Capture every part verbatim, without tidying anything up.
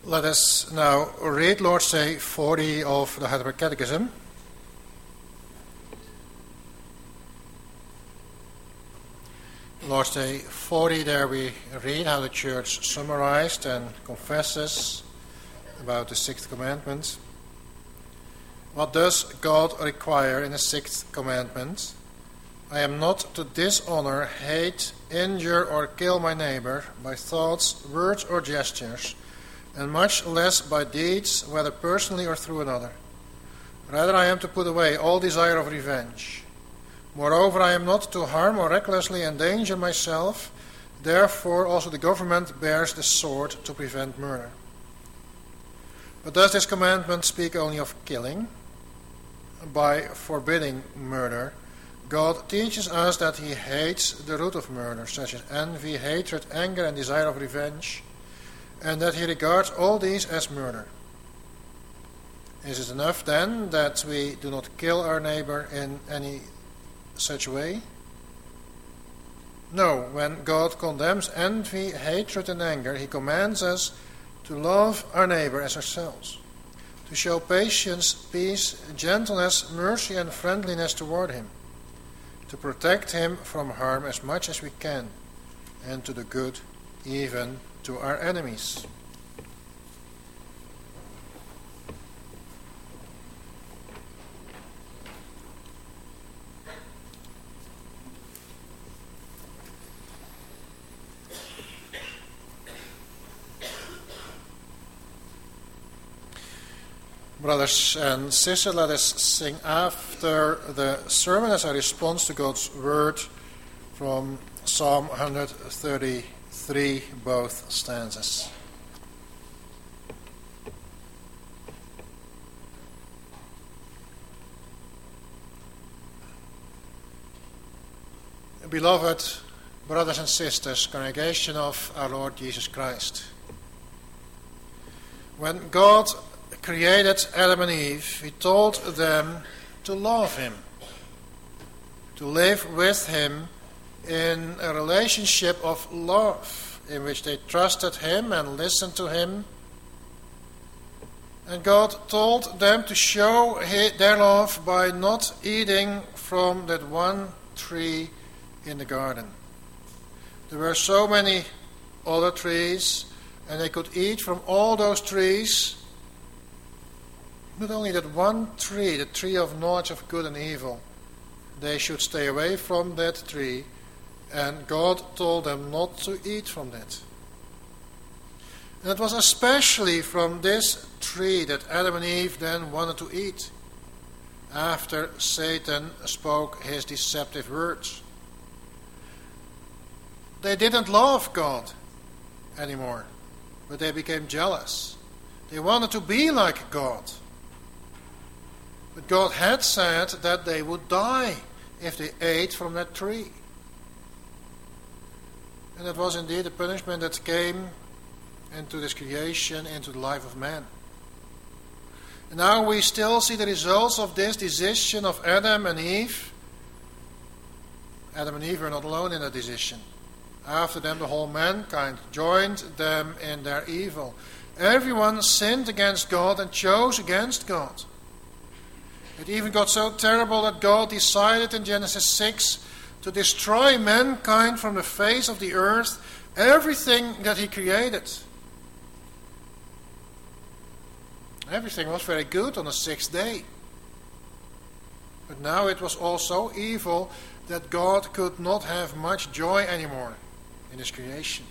Let us now read Lord's Day forty of the Heidelberg Catechism. Lord's Day forty, there we read how the Church summarized and confesses about the sixth commandment. What does God require in the sixth commandment? I am not to dishonor, hate, injure, or kill my neighbor by thoughts, words, or gestures, and much less by deeds, whether personally or through another. Rather, I am to put away all desire of revenge. Moreover, I am not to harm or recklessly endanger myself. Therefore, also the government bears the sword to prevent murder. But does this commandment speak only of killing? By forbidding murder, God teaches us that he hates the root of murder, such as envy, hatred, anger, and desire of revenge, and that he regards all these as murder. Is it enough then that we do not kill our neighbor in any such way? No, when God condemns envy, hatred, and anger, he commands us to love our neighbor as ourselves, to show patience, peace, gentleness, mercy, and friendliness toward him, to protect him from harm as much as we can, and to do good even to our enemies. Brothers and sisters, let us sing after the sermon as a response to God's word from Psalm one thirty-three, both stanzas. Beloved brothers and sisters, congregation of our Lord Jesus Christ, when God created Adam and Eve, he told them to love him, to live with him in a relationship of love in which they trusted him and listened to him. And God told them to show their love by not eating from that one tree in the garden. There were so many other trees, and they could eat from all those trees. Not only that one tree, the tree of knowledge of good and evil, they should stay away from that tree, and God told them not to eat from that. And it was especially from this tree that Adam and Eve then wanted to eat, after Satan spoke his deceptive words. They didn't love God anymore, but they became jealous. They wanted to be like God. But God had said that they would die if they ate from that tree. And it was indeed a punishment that came into this creation, into the life of man. And now we still see the results of this decision of Adam and Eve. Adam and Eve were not alone in that decision. After them, the whole mankind joined them in their evil. Everyone sinned against God and chose against God. It even got so terrible that God decided in Genesis six to destroy mankind from the face of the earth, everything that he created. Everything was very good on the sixth day. But now it was all so evil that God could not have much joy anymore in his creation.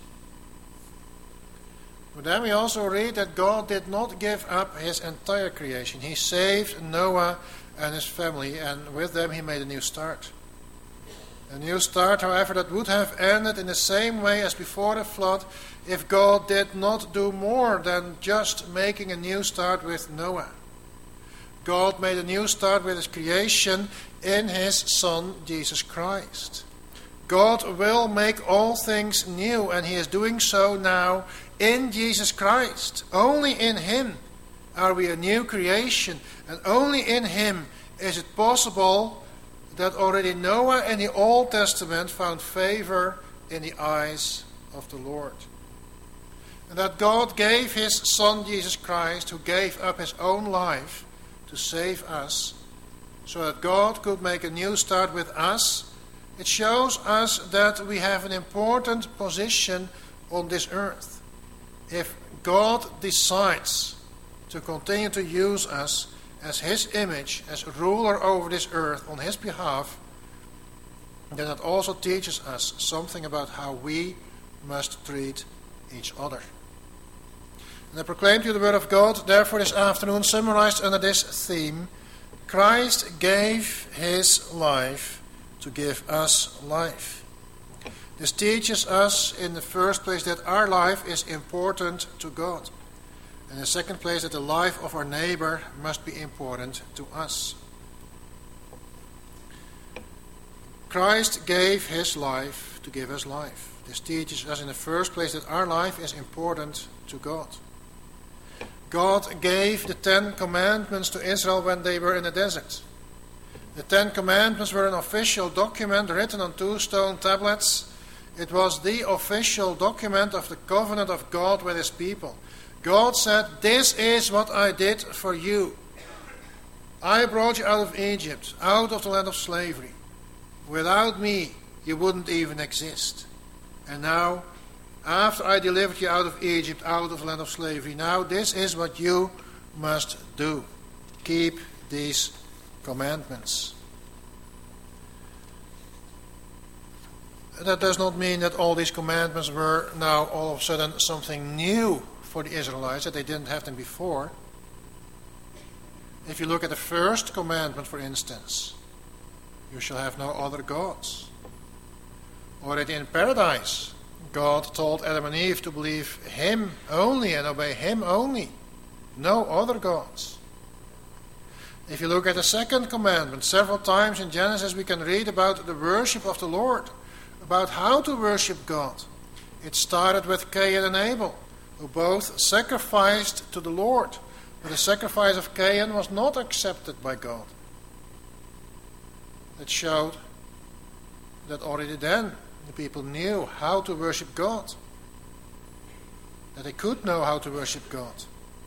But then we also read that God did not give up his entire creation. He saved Noah and his family, and with them he made a new start. A new start, however, that would have ended in the same way as before the flood if God did not do more than just making a new start with Noah. God made a new start with his creation in his Son, Jesus Christ. God will make all things new, and he is doing so now in Jesus Christ. Only in him are we a new creation, and only in him is it possible that already Noah in the Old Testament found favor in the eyes of the Lord. And that God gave his Son Jesus Christ, who gave up his own life to save us, so that God could make a new start with us, it shows us that we have an important position on this earth. If God decides to continue to use us as his image, as ruler over this earth on his behalf, then that also teaches us something about how we must treat each other. And I proclaim to you the word of God, therefore this afternoon, summarized under this theme: Christ gave his life to give us life. This teaches us in the first place that our life is important to God. And in the second place, that the life of our neighbor must be important to us. Christ gave his life to give us life. This teaches us in the first place that our life is important to God. God gave the Ten Commandments to Israel when they were in the desert. The Ten Commandments were an official document written on two stone tablets. It was the official document of the covenant of God with his people. God said, "This is what I did for you. I brought you out of Egypt, out of the land of slavery. Without me, you wouldn't even exist. And now, after I delivered you out of Egypt, out of the land of slavery, now this is what you must do. Keep these commandments." That does not mean that all these commandments were now all of a sudden something new for the Israelites, that they didn't have them before. If you look at the first commandment, for instance, you shall have no other gods. Already in paradise, God told Adam and Eve to believe him only and obey him only, no other gods. If you look at the second commandment, several times in Genesis we can read about the worship of the Lord, about how to worship God. It started with Cain and Abel, who both sacrificed to the Lord, but the sacrifice of Cain was not accepted by God. It showed that already then the people knew how to worship God, that they could know how to worship God.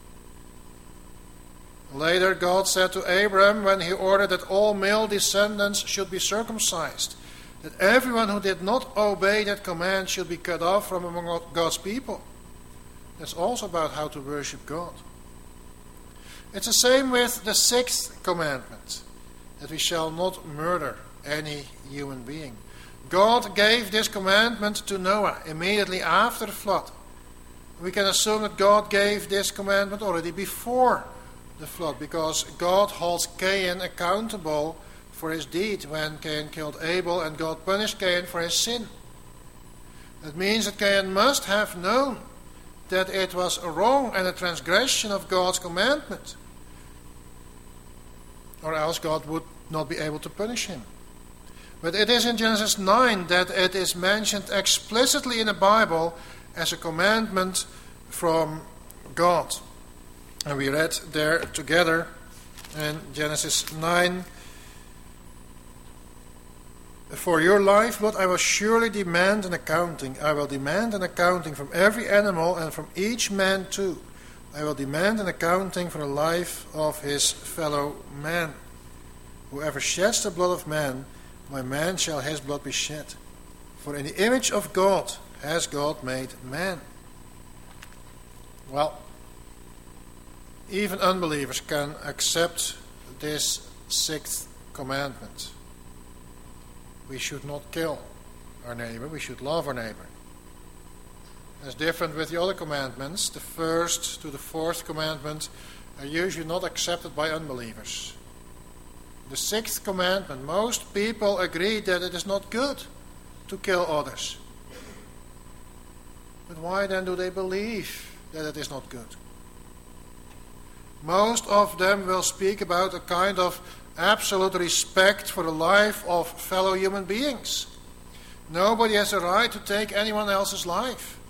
Later, God said to Abraham, when he ordered that all male descendants should be circumcised, that everyone who did not obey that command should be cut off from among God's people. That's also about how to worship God. It's the same with the sixth commandment, that we shall not murder any human being. God gave this commandment to Noah immediately after the flood. We can assume that God gave this commandment already before the flood, because God holds Cain accountable for his deed when Cain killed Abel, and God punished Cain for his sin. That means that Cain must have known that it was wrong and a transgression of God's commandment, or else God would not be able to punish him. But it is in Genesis nine that it is mentioned explicitly in the Bible as a commandment from God. And we read there together in Genesis nine, "For your lifeblood I will surely demand an accounting. I will demand an accounting from every animal and from each man too. I will demand an accounting for the life of his fellow man. Whoever sheds the blood of man, by man shall his blood be shed. For in the image of God has God made man." Well, even unbelievers can accept this sixth commandment. We should not kill our neighbor, we should love our neighbor. As different with the other commandments, the first to the fourth commandment are usually not accepted by unbelievers. The sixth commandment, most people agree that it is not good to kill others. But why then do they believe that it is not good? Most of them will speak about a kind of absolute respect for the life of fellow human beings. Nobody has a right to take anyone else's life.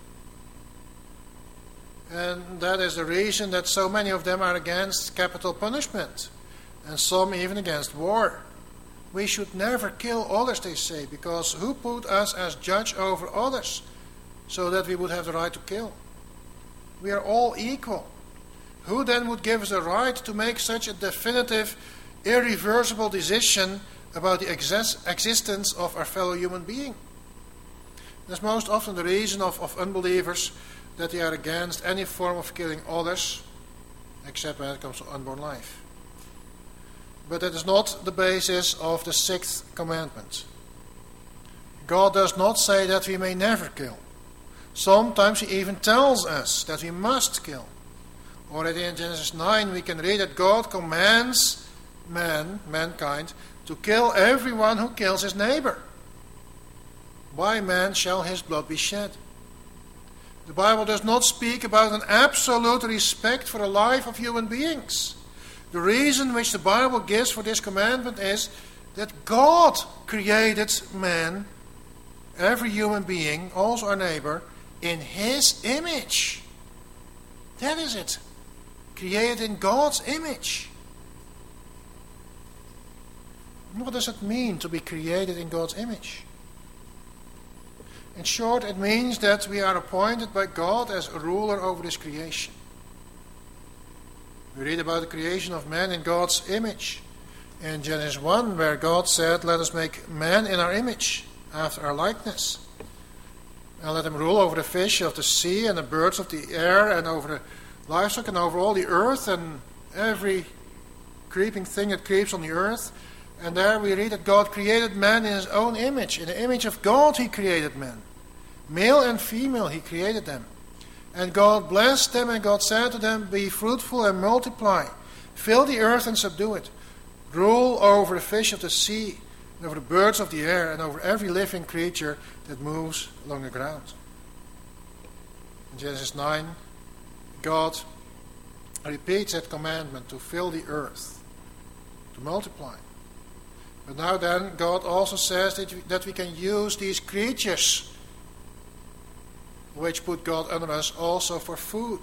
And that is the reason that so many of them are against capital punishment, and some even against war. We should never kill others, they say, because who put us as judge over others so that we would have the right to kill? We are all equal. Who then would give us the right to make such a definitive, irreversible decision about the exist- existence of our fellow human being? That's most often the reason of, of unbelievers, that they are against any form of killing others, except when it comes to unborn life. But that is not the basis of the sixth commandment. God does not say that we may never kill. Sometimes he even tells us that we must kill. Already in Genesis nine we can read that God commands man, mankind, to kill everyone who kills his neighbor. By man shall his blood be shed. The Bible does not speak about an absolute respect for the life of human beings. The reason which the Bible gives for this commandment is that God created man, every human being, also our neighbor, in his image. That is it. Created in God's image. What does it mean to be created in God's image? In short, it means that we are appointed by God as a ruler over this creation. We read about the creation of man in God's image in Genesis one, where God said, "Let us make man in our image, after our likeness. And let him rule over the fish of the sea and the birds of the air and over the livestock and over all the earth and every creeping thing that creeps on the earth." And there we read that God created man in his own image. In the image of God he created man. Male and female he created them. And God blessed them, and God said to them, "Be fruitful and multiply. Fill the earth and subdue it. Rule over the fish of the sea, and over the birds of the air, and over every living creature that moves along the ground." In Genesis nine, God repeats that commandment to fill the earth, to multiply. But now then, God also says that we, that we can use these creatures, which put God under us, also for food.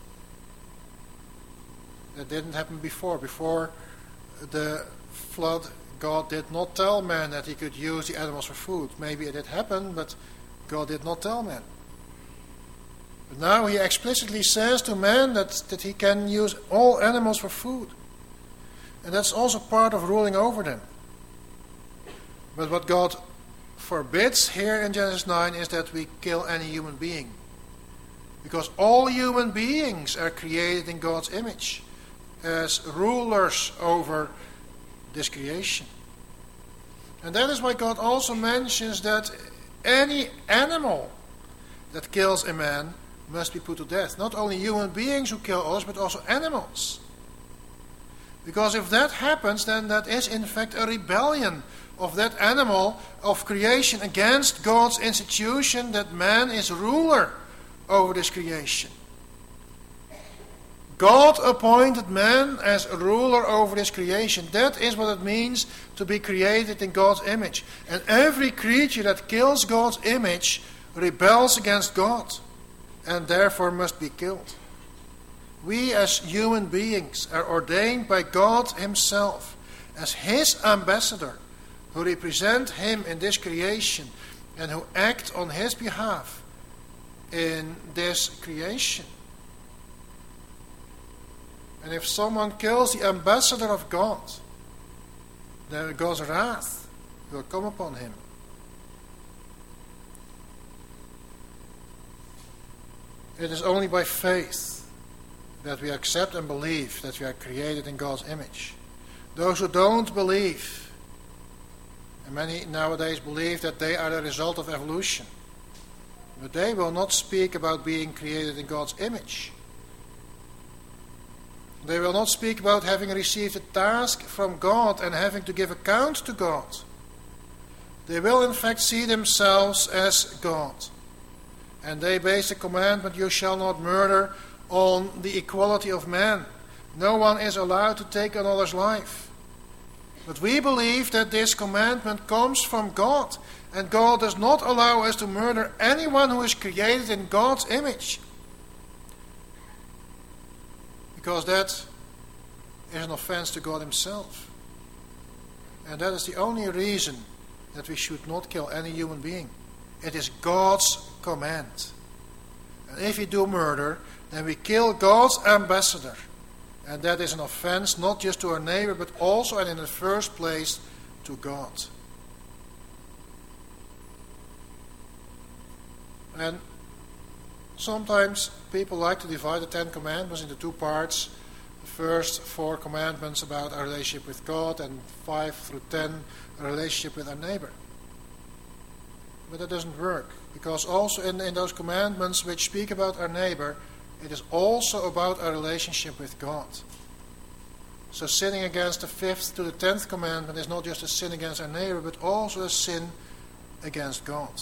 That didn't happen before. Before the flood, God did not tell man that he could use the animals for food. Maybe it did happen, but God did not tell man. But now he explicitly says to man that, that he can use all animals for food. And that's also part of ruling over them. But what God forbids here in Genesis nine is that we kill any human being. Because all human beings are created in God's image as rulers over this creation. And that is why God also mentions that any animal that kills a man must be put to death. Not only human beings who kill others, but also animals. Because if that happens, then that is in fact a rebellion of that animal of creation against God's institution that man is ruler over this creation. God appointed man as a ruler over this creation. That is what it means to be created in God's image. And every creature that kills God's image rebels against God and therefore must be killed. We as human beings are ordained by God himself as his ambassador, who represent him in this creation and who act on his behalf in this creation. And if someone kills the ambassador of God, then God's wrath will come upon him. It is only by faith that we accept and believe that we are created in God's image. Those who don't believe, and many nowadays believe that they are the result of evolution, but they will not speak about being created in God's image. They will not speak about having received a task from God and having to give account to God. They will in fact see themselves as God. And they base the commandment, "You shall not murder," on the equality of man. No one is allowed to take another's life. But we believe that this commandment comes from God. And God does not allow us to murder anyone who is created in God's image. Because that is an offense to God himself. And that is the only reason that we should not kill any human being. It is God's command. And if we do murder, then we kill God's ambassador. And that is an offense not just to our neighbor, but also and in the first place to God. And sometimes people like to divide the Ten Commandments into two parts. The first four commandments about our relationship with God, and five through ten, a relationship with our neighbor. But that doesn't work, because also in, in those commandments which speak about our neighbor, it is also about our relationship with God. So sinning against the fifth to the tenth commandment is not just a sin against our neighbor, but also a sin against God.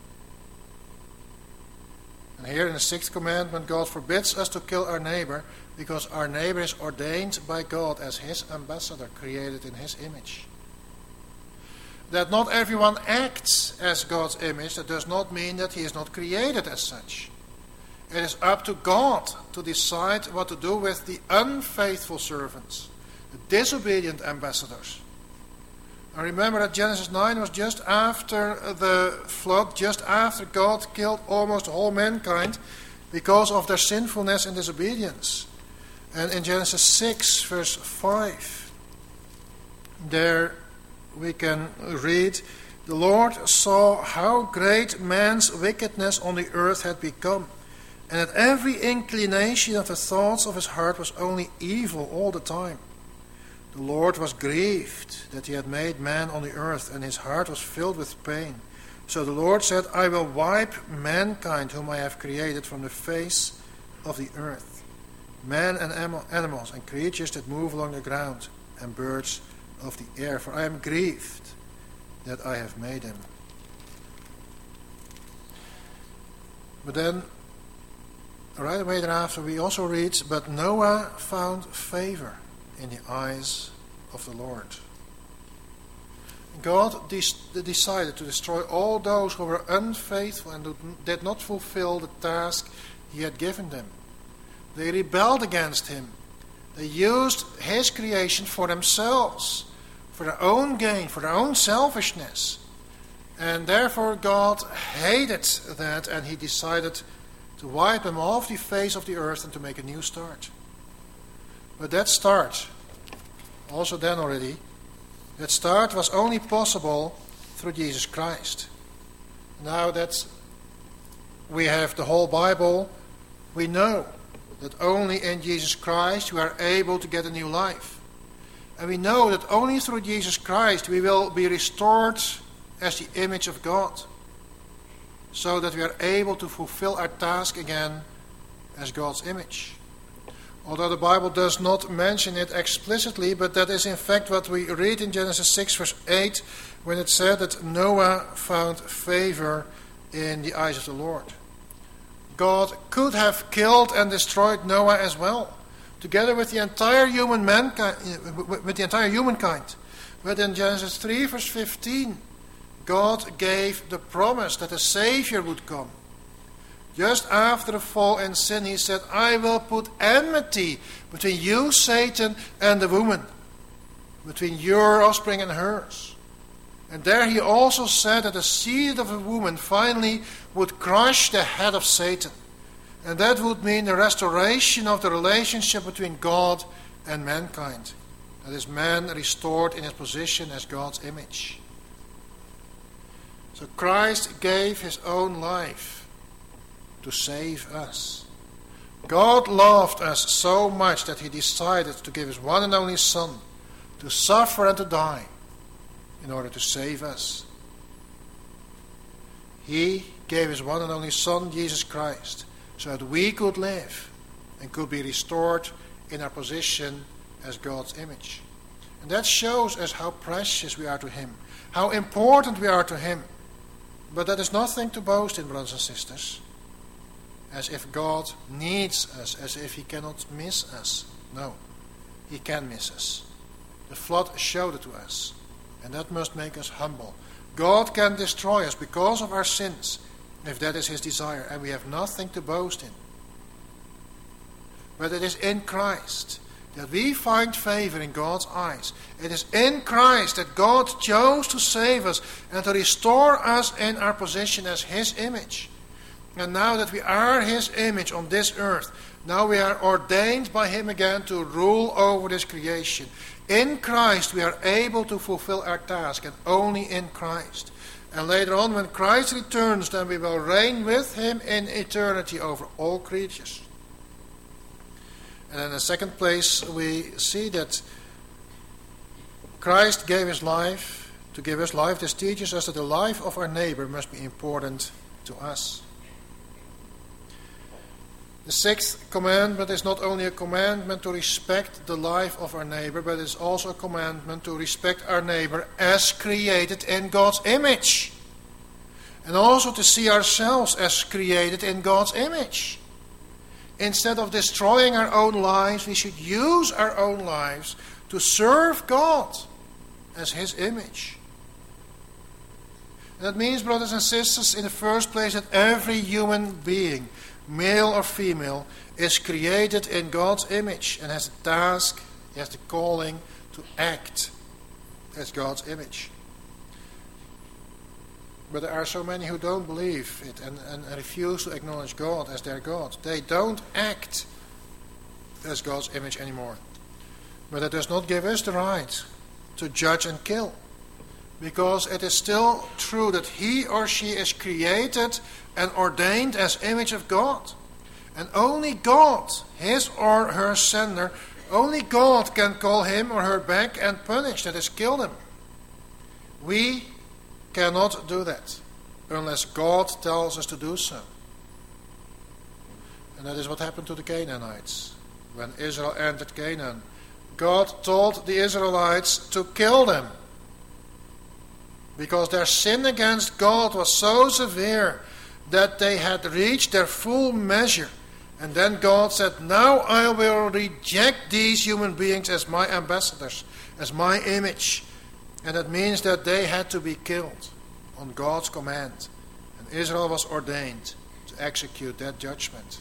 And here in the sixth commandment, God forbids us to kill our neighbor, because our neighbor is ordained by God as his ambassador, created in his image. That not everyone acts as God's image, that does not mean that he is not created as such. It is up to God to decide what to do with the unfaithful servants, the disobedient ambassadors. And remember that Genesis nine was just after the flood, just after God killed almost all mankind because of their sinfulness and disobedience. And in Genesis six, verse five, there we can read, "The Lord saw how great man's wickedness on the earth had become, and that every inclination of the thoughts of his heart was only evil all the time. The Lord was grieved that he had made man on the earth, and his heart was filled with pain. So the Lord said, I will wipe mankind whom I have created from the face of the earth, man and animals and creatures that move along the ground, and birds of the air, for I am grieved that I have made them." But then, right away thereafter, we also read, "But Noah found favor in the eyes of the Lord." God de- decided to destroy all those who were unfaithful and did not fulfill the task he had given them. They rebelled against him. They used his creation for themselves, for their own gain, for their own selfishness. And therefore God hated that, and he decided to wipe them off the face of the earth and to make a new start. But that start, also then already, that start was only possible through Jesus Christ. Now that we have the whole Bible, we know that only in Jesus Christ we are able to get a new life. And we know that only through Jesus Christ we will be restored as the image of God, so that we are able to fulfill our task again as God's image. Although the Bible does not mention it explicitly, but that is in fact what we read in Genesis six verse eight, when it said that Noah found favor in the eyes of the Lord. God could have killed and destroyed Noah as well, together with the entire human mankind, with the entire humankind. But in Genesis three verse fifteen, God gave the promise that a Savior would come. Just after the fall and sin, he said, I will put enmity between you, Satan, and the woman, between your offspring and hers. And there he also said that the seed of a woman finally would crush the head of Satan. And that would mean the restoration of the relationship between God and mankind. That is, man restored in his position as God's image. So Christ gave his own life to save us. God loved us so much that he decided to give his one and only Son to suffer and to die in order to save us. He gave his one and only Son, Jesus Christ, so that we could live and could be restored in our position as God's image. And that shows us how precious we are to him, how important we are to him. But that is nothing to boast in, brothers and sisters, as if God needs us, as if he cannot miss us. No, he can miss us. The flood showed it to us, and that must make us humble. God can destroy us because of our sins, if that is his desire, and we have nothing to boast in. But it is in Christ that we find favor in God's eyes. It is in Christ that God chose to save us and to restore us in our position as his image. And now that we are his image on this earth, now we are ordained by him again to rule over this creation. In Christ we are able to fulfill our task, and only in Christ. And later on, when Christ returns, then we will reign with him in eternity over all creatures. And in the second place, we see that Christ gave his life. To give his life, this teaches us that the life of our neighbor must be important to us. The sixth commandment is not only a commandment to respect the life of our neighbor, but it is also a commandment to respect our neighbor as created in God's image. And also to see ourselves as created in God's image. Instead of destroying our own lives, we should use our own lives to serve God as his image. And that means, brothers and sisters, in the first place, that every human being, male or female, is created in God's image and has the task, he has the calling to act as God's image. But there are so many who don't believe it and, and refuse to acknowledge God as their God. They don't act as God's image anymore. But that does not give us the right to judge and kill. Because it is still true that he or she is created and ordained as image of God. And only God, his or her sender, only God can call him or her back and punish, that is, kill them. We cannot do that unless God tells us to do so. And that is what happened to the Canaanites. When Israel entered Canaan, God told the Israelites to kill them. Because their sin against God was so severe that they had reached their full measure. And then God said, now I will reject these human beings as my ambassadors, as my image. And that means that they had to be killed on God's command. And Israel was ordained to execute that judgment.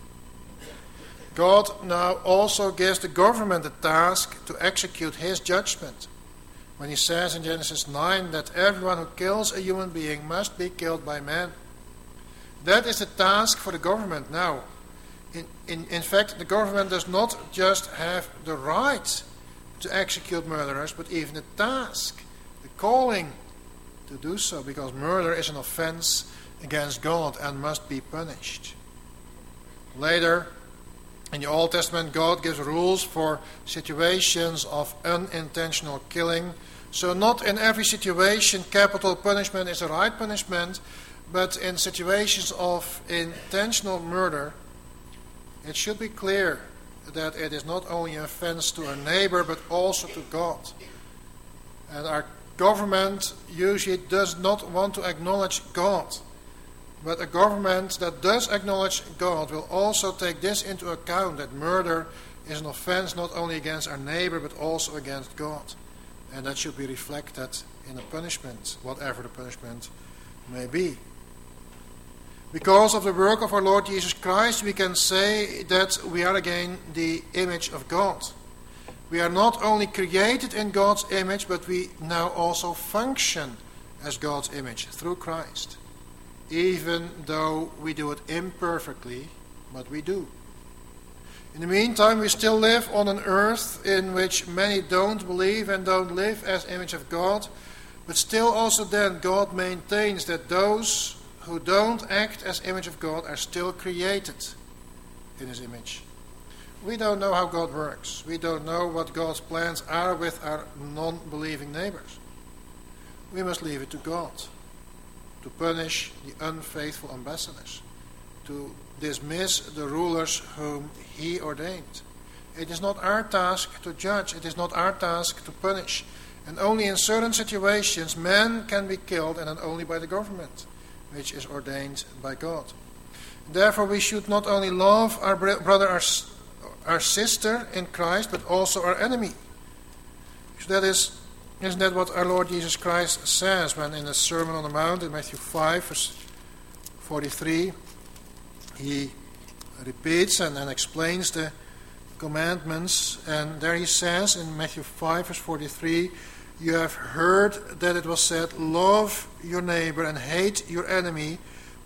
God now also gives the government the task to execute his judgment. When he says in Genesis nine that everyone who kills a human being must be killed by man. That is the task for the government now. In, in, in fact, the government does not just have the right to execute murderers, but even the task, the calling to do so, because murder is an offense against God and must be punished. Later, in the Old Testament, God gives rules for situations of unintentional killing. So not in every situation capital punishment is the right punishment, but in situations of intentional murder, it should be clear that it is not only an offense to our neighbor, but also to God. And our government usually does not want to acknowledge God. But a government that does acknowledge God will also take this into account, that murder is an offense not only against our neighbor, but also against God. And that should be reflected in the punishment, whatever the punishment may be. Because of the work of our Lord Jesus Christ, we can say that we are again the image of God. We are not only created in God's image, but we now also function as God's image through Christ. Even though we do it imperfectly, but we do. In the meantime, we still live on an earth in which many don't believe and don't live as image of God, but still also then God maintains that those who don't act as image of God are still created in his image. We don't know how God works. We don't know what God's plans are with our non-believing neighbors. We must leave it to God to punish the unfaithful ambassadors, to dismiss the rulers whom he ordained. It is not our task to judge. It is not our task to punish. And only in certain situations men can be killed, and not only by the government, which is ordained by God. Therefore we should not only love our brother, our, our sister in Christ, but also our enemy. So that is Isn't that what our Lord Jesus Christ says when in the Sermon on the Mount in Matthew five, verse forty-three, he repeats and, and explains the commandments. And there he says in Matthew five, verse forty-three, you have heard that it was said, love your neighbor and hate your enemy.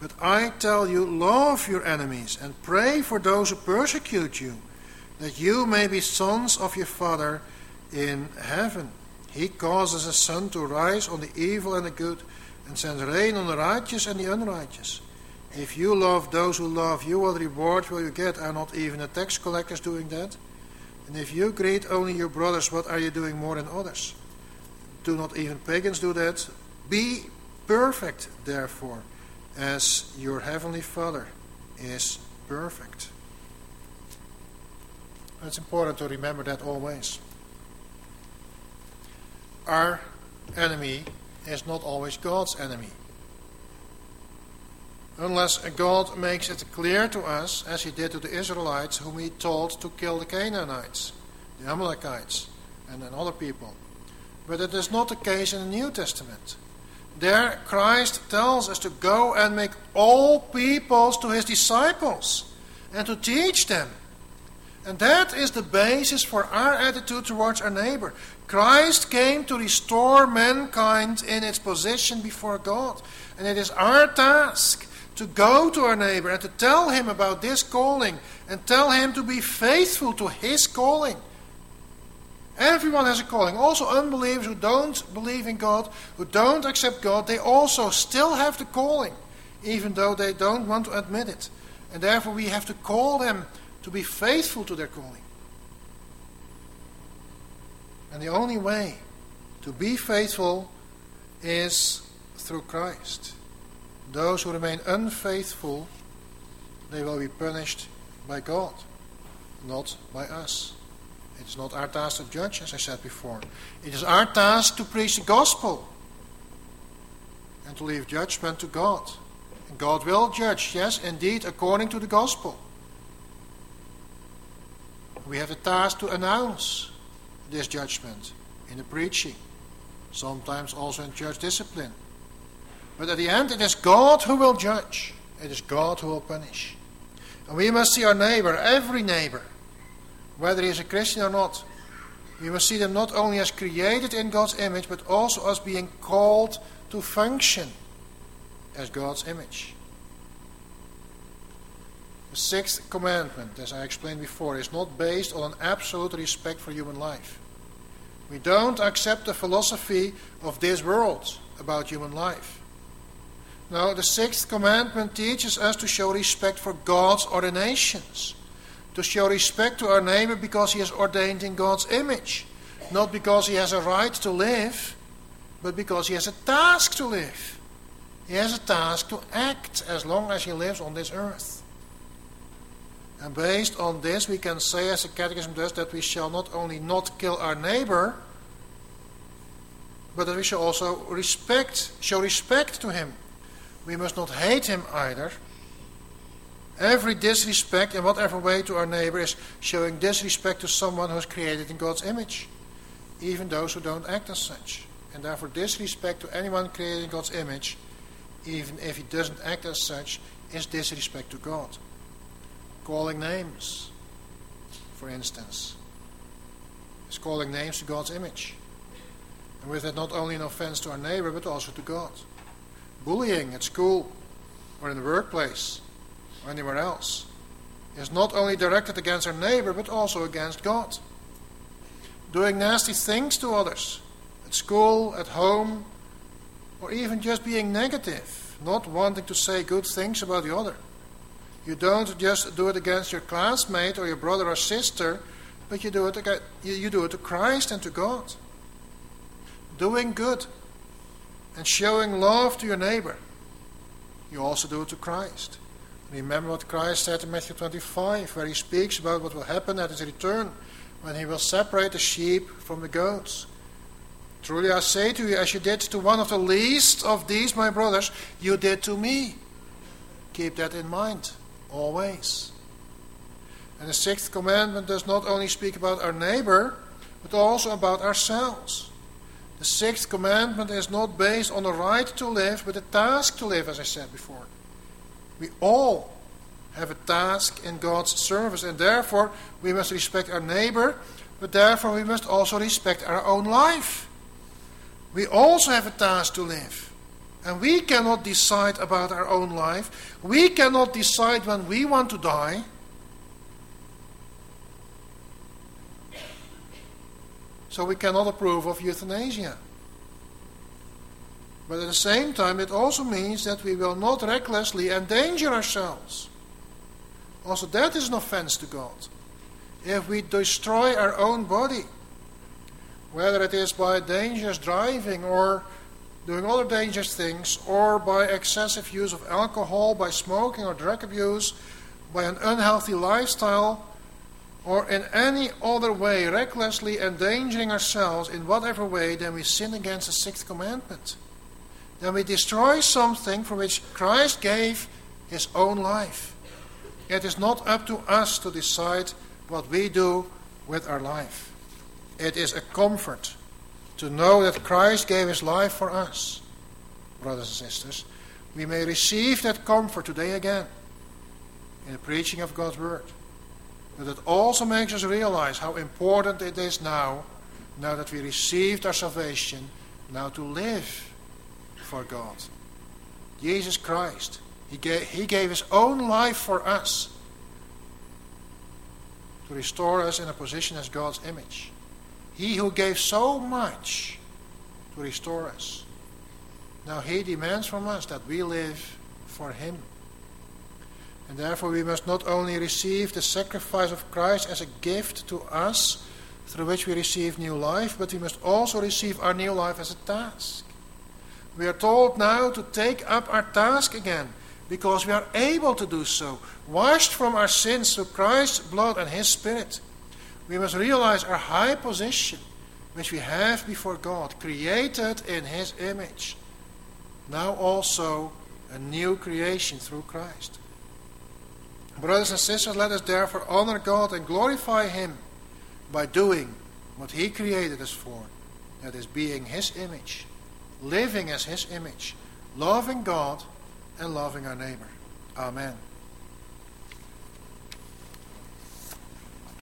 But I tell you, love your enemies and pray for those who persecute you, that you may be sons of your Father in heaven. He causes the sun to rise on the evil and the good, and sends rain on the righteous and the unrighteous. If you love those who love you, what reward will you get? Are not even the tax collectors doing that? And if you greet only your brothers, what are you doing more than others? Do not even pagans do that? Be perfect, therefore, as your heavenly Father is perfect. It's important to remember that always. Our enemy is not always God's enemy. Unless God makes it clear to us, as he did to the Israelites, whom he told to kill the Canaanites, the Amalekites, and then other people. But it is not the case in the New Testament. There, Christ tells us to go and make all peoples to his disciples and to teach them. And that is the basis for our attitude towards our neighbor. Christ came to restore mankind in its position before God. And it is our task to go to our neighbor and to tell him about this calling and tell him to be faithful to his calling. Everyone has a calling. Also unbelievers who don't believe in God, who don't accept God, they also still have the calling, even though they don't want to admit it. And therefore we have to call them to be faithful to their calling. And the only way to be faithful is through Christ. Those who remain unfaithful, they will be punished by God, not by us. It is not our task to judge, as I said before. It is our task to preach the gospel and to leave judgment to God. And God will judge, yes, indeed, according to the gospel. We have the task to announce this judgment in the preaching, sometimes also in church discipline. But at the end, it is God who will judge. It is God who will punish. And we must see our neighbor, every neighbor, whether he is a Christian or not. We must see them not only as created in God's image, but also as being called to function as God's image. The sixth commandment, as I explained before, is not based on an absolute respect for human life. We don't accept the philosophy of this world about human life. No, the sixth commandment teaches us to show respect for God's ordinations, to show respect to our neighbor because he is ordained in God's image, not because he has a right to live, but because he has a task to live. He has a task to act as long as he lives on this earth. And based on this, we can say, as the Catechism does, that we shall not only not kill our neighbor, but that we shall also respect, show respect to him. We must not hate him either. Every disrespect in whatever way to our neighbor is showing disrespect to someone who is created in God's image, even those who don't act as such. And therefore disrespect to anyone created in God's image, even if he doesn't act as such, is disrespect to God. Calling names, for instance, is calling names to God's image. And with that not only an offense to our neighbor, but also to God. Bullying at school or in the workplace or anywhere else is not only directed against our neighbor, but also against God. Doing nasty things to others at school, at home, or even just being negative, not wanting to say good things about the other. You don't just do it against your classmate or your brother or sister, but you do it against, you do it to Christ and to God. Doing good and showing love to your neighbor, you also do it to Christ. Remember what Christ said in Matthew twenty-five, where he speaks about what will happen at his return, when he will separate the sheep from the goats. Truly I say to you, as you did to one of the least of these my brothers, you did to me. Keep that in mind, always. And the sixth commandment does not only speak about our neighbor, but also about ourselves. The sixth commandment is not based on the right to live, but a task to live, as I said before. We all have a task in God's service, and therefore we must respect our neighbor, but therefore we must also respect our own life. We also have a task to live. And we cannot decide about our own life. We cannot decide when we want to die. So we cannot approve of euthanasia. But at the same time, it also means that we will not recklessly endanger ourselves. Also, that is an offense to God. If we destroy our own body, whether it is by dangerous driving or doing other dangerous things, or by excessive use of alcohol, by smoking or drug abuse, by an unhealthy lifestyle, or in any other way recklessly endangering ourselves in whatever way, then we sin against the sixth commandment. Then we destroy something for which Christ gave his own life. It is not up to us to decide what we do with our life. It is a comfort to know that Christ gave his life for us. Brothers and sisters, we may receive that comfort today again in the preaching of God's word. But it also makes us realize how important it is now, now that we received our salvation, now to live for God. Jesus Christ, he gave, he gave his own life for us to restore us in a position as God's image. He who gave so much to restore us. Now he demands from us that we live for him. And therefore we must not only receive the sacrifice of Christ as a gift to us, through which we receive new life, but we must also receive our new life as a task. We are told now to take up our task again, because we are able to do so, washed from our sins through Christ's blood and his Spirit. We must realize our high position, which we have before God, created in his image. Now also a new creation through Christ. Brothers and sisters, let us therefore honor God and glorify him by doing what he created us for. That is, being his image, living as his image, loving God and loving our neighbor. Amen.